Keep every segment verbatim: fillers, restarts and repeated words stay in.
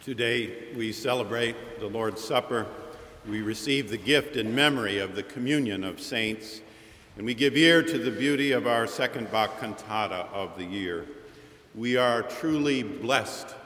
Today we celebrate the Lord's Supper. We receive the gift in memory of the communion of saints, and we give ear to the beauty of our second Bach cantata of the year. We are truly blessed,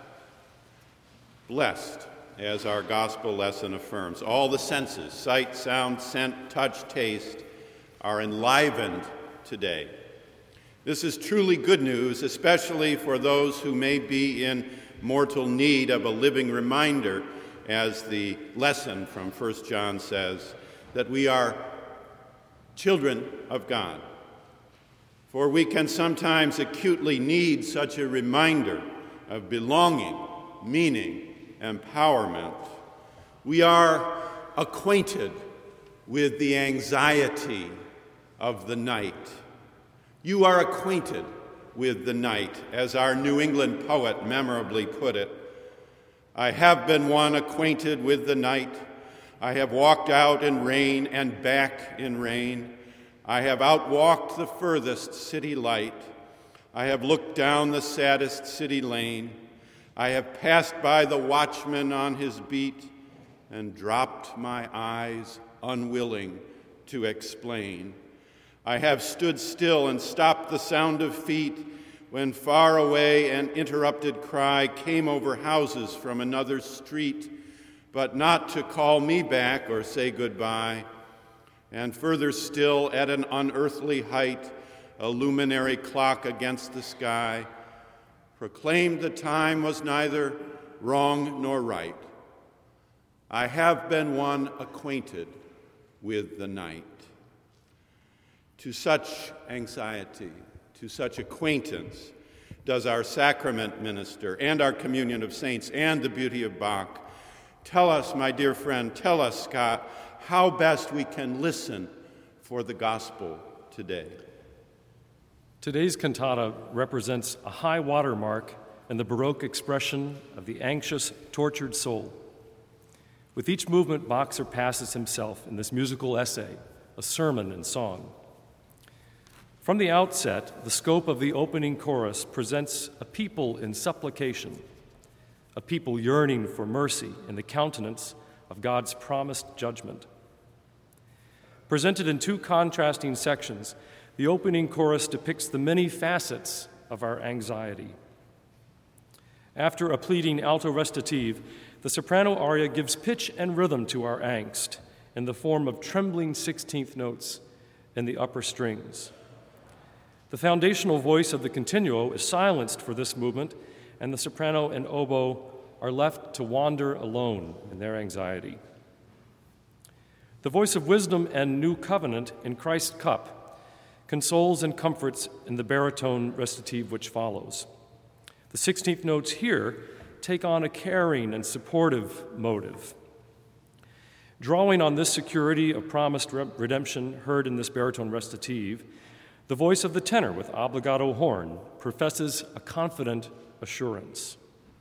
blessed, as our gospel lesson affirms. All the senses, sight, sound, scent, touch, taste, are enlivened today. This is truly good news, especially for those who may be in mortal need of a living reminder, as the lesson from First John says, that we are children of God. For we can sometimes acutely need such a reminder of belonging, meaning, empowerment. We are acquainted with the anxiety of the night. You are acquainted with the night, as our New England poet memorably put it. I have been one acquainted with the night. I have walked out in rain and back in rain. I have outwalked the furthest city light. I have looked down the saddest city lane. I have passed by the watchman on his beat and dropped my eyes, unwilling to explain. I have stood still and stopped the sound of feet when far away an interrupted cry came over houses from another street, but not to call me back or say goodbye. And further still, at an unearthly height, a luminary clock against the sky proclaimed the time was neither wrong nor right. I have been one acquainted with the night. To such anxiety, to such acquaintance, does our sacrament minister and our communion of saints and the beauty of Bach. Tell us, my dear friend, tell us, Scott, how best we can listen for the gospel today. Today's cantata represents a high watermark in the Baroque expression of the anxious, tortured soul. With each movement, Bach surpasses himself in this musical essay, a sermon in song. From the outset, the scope of the opening chorus presents a people in supplication, a people yearning for mercy in the countenance of God's promised judgment. Presented in two contrasting sections, the opening chorus depicts the many facets of our anxiety. After a pleading alto recitative, the soprano aria gives pitch and rhythm to our angst in the form of trembling sixteenth notes in the upper strings. The foundational voice of the continuo is silenced for this movement, and the soprano and oboe are left to wander alone in their anxiety. The voice of wisdom and new covenant in Christ's cup consoles and comforts in the baritone recitative which follows. The sixteenth notes here take on a caring and supportive motive. Drawing on this security of promised redemption heard in this baritone recitative, the voice of the tenor with obligato horn professes a confident assurance.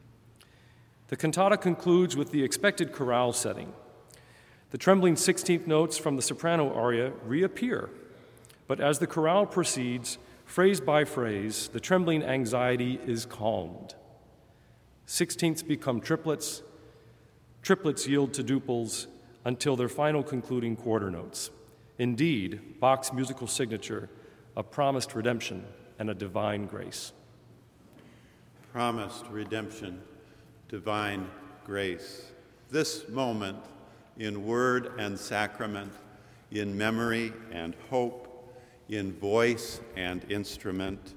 The cantata concludes with the expected chorale setting. The trembling sixteenth notes from the soprano aria reappear, but as the chorale proceeds, phrase by phrase, the trembling anxiety is calmed. Sixteenths become triplets, triplets yield to duples until their final concluding quarter notes. Indeed, Bach's musical signature, a promised redemption and a divine grace. Promised redemption, divine grace. This moment in word and sacrament, in memory and hope, in voice and instrument,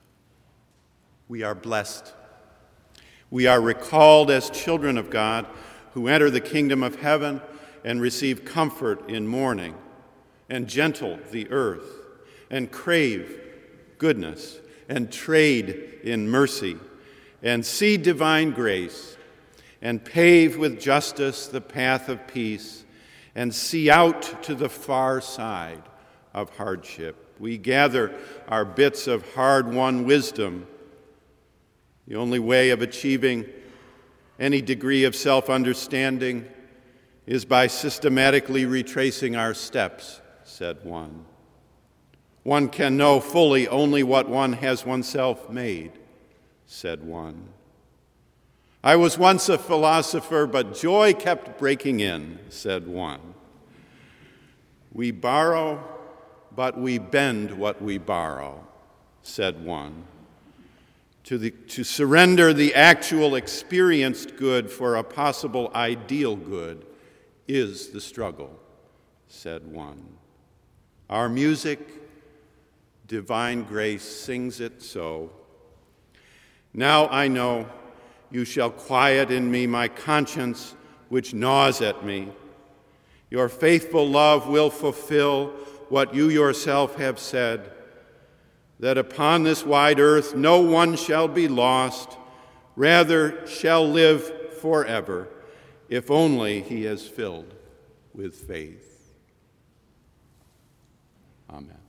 we are blessed. We are recalled as children of God who enter the kingdom of heaven and receive comfort in mourning, and gentle the earth, and crave goodness, and trade in mercy, and see divine grace, and pave with justice the path of peace, and see out to the far side of hardship. We gather our bits of hard-won wisdom. The only way of achieving any degree of self-understanding is by systematically retracing our steps, said one. One can know fully only what one has oneself made, said one. I was once a philosopher, but joy kept breaking in, said one. We borrow, but we bend what we borrow, said one. To, the, to surrender the actual experienced good for a possible ideal good is the struggle, said one. Our music, divine grace, sings it so. Now I know you shall quiet in me my conscience, which gnaws at me. Your faithful love will fulfill what you yourself have said, that upon this wide earth no one shall be lost, rather shall live forever, if only he is filled with faith. Amen.